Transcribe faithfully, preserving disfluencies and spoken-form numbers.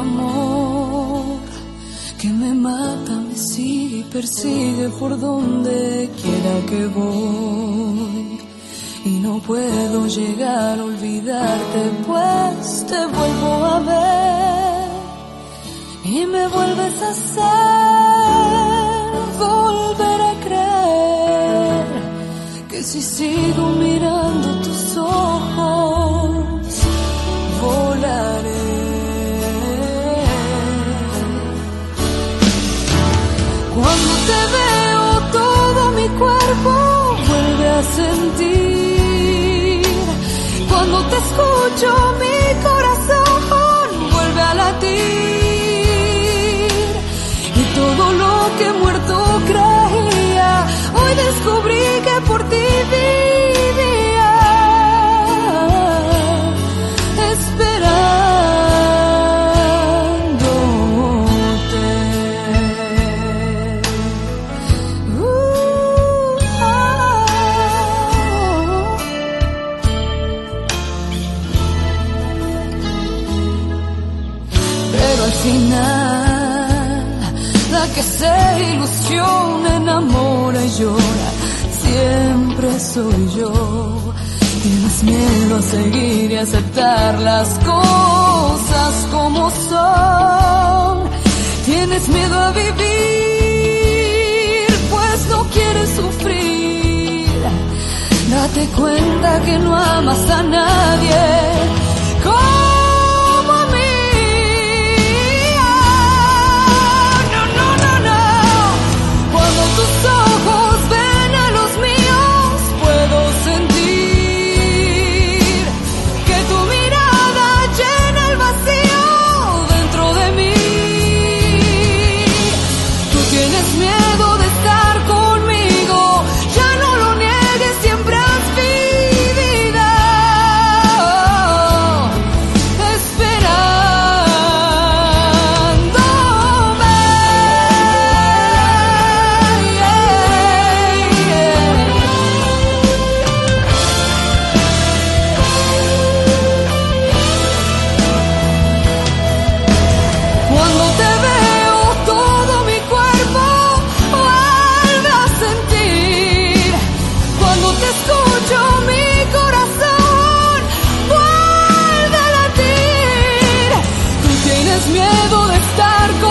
amor que me mata, me sigue y persigue por donde quiera que voy. Y no puedo llegar a olvidarte, pues te vuelvo a ver y me vuelves a hacer volver a creer que si sigo mirando tus ojos volaré. Cuando te veo todo mi cuerpo vuelve a sentir, cuando te escucho mi corazón vuelve a latir, y todo lo que muerto creía hoy descubrí que por ti vivía, esperándote. Uh, ah. Pero al final la que se ilusiona, enamora y llora siempre soy yo. Tienes miedo a seguir y aceptar las cosas como son. Tienes miedo a vivir, pues no quieres sufrir. Date cuenta que no amas a nadie como a mí. No, no, no, no. Cuando tus ojos ven a los míos, puedo sentir que tu mirada llena el vacío dentro de mí. Tú tienes miedo de estar conmigo, ya no lo niegues, siempre has vivido esperándome. Cuando te veo todo mi cuerpo vuelve a sentir, cuando te escucho mi corazón vuelve a latir. Tú tienes miedo de estar